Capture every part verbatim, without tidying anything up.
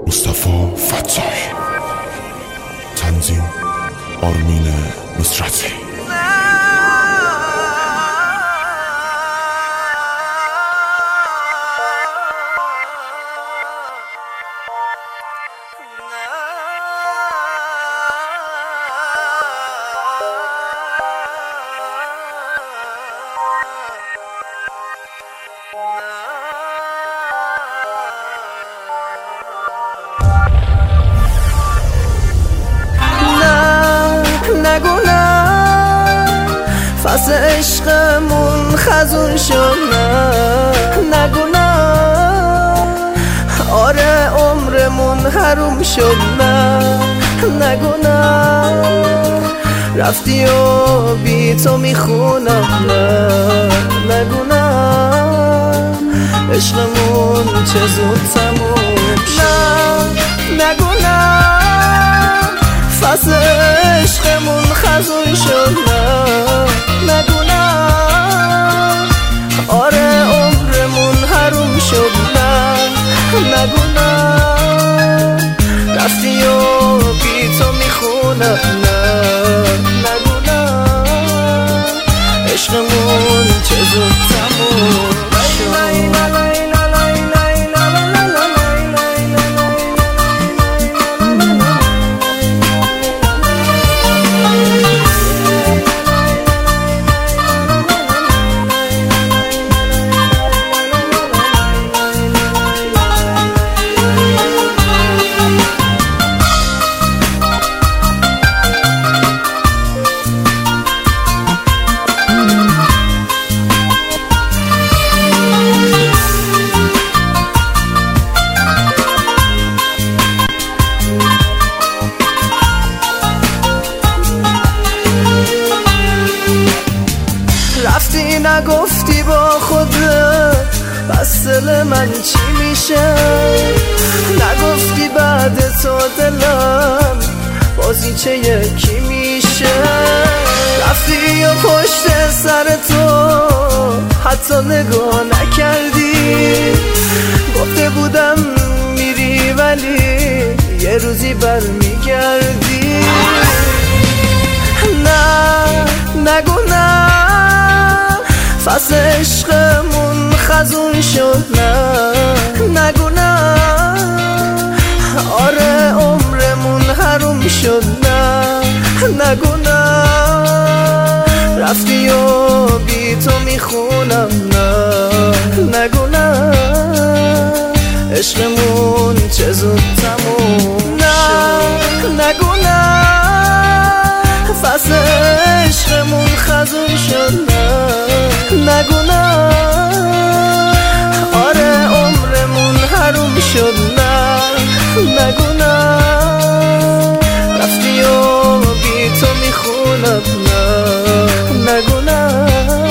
مصطفی فتاحی، تنظیم آرمین نصرتی. نگو نه فصل عشقمون خزون شد، نه نگو نه آره عمرمون حروم شد، نه نگو نه رفتی و بی تو میخونم، نه نگو نه عشقمون چه زود تموم شد، نه نگو نه فصل عشقمون خزون شد، نه نگو نه آره عمرمون حروم شد، نه نگو نه رفتی و بی تو میخونم، نه نگو نه عشقمون چه زود تموم شد. رفتی نگفتی با خودت بس دل من چی میشه، نگفتی بعد تو دلم بازی چه یکی میشه، رفتی و پشت سر تو حتی نگاه نکردی، گفته بودم میری ولی یه روزی برمیگردی، نه نگو نه فصل عشقمون خزون شد، نه نگو نه آره عمرمون حروم شد، نه نگو نه رفتی و بی تو میخونم، نه نگو نه عشقمون چه زود تموم شد، نه نگو نه فصل عشقمون خزون شد، نه نگو نه آره عمرمون حروم شد، نه نگو نه رفتی و بی تو میخونم، نه نگو نه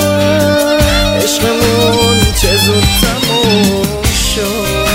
عشقمون چه زود تموم شد.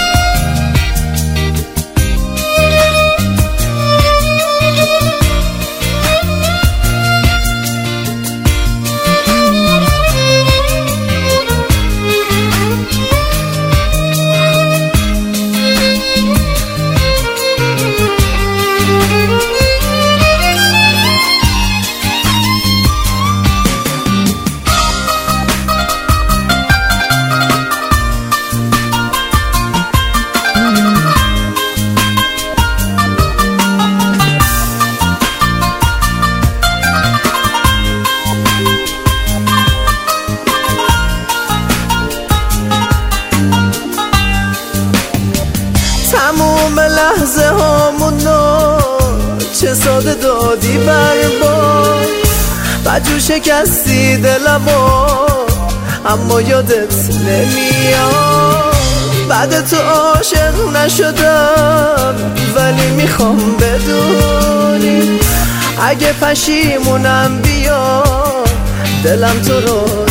تموم لحظه هامونو چه ساده دادی برباد، بجو شکستی دلمو اما یادت نمیاد، بعد تو عاشق نشدم ولی میخوام بدونی اگه پشیمونم بیاد دلم تو رو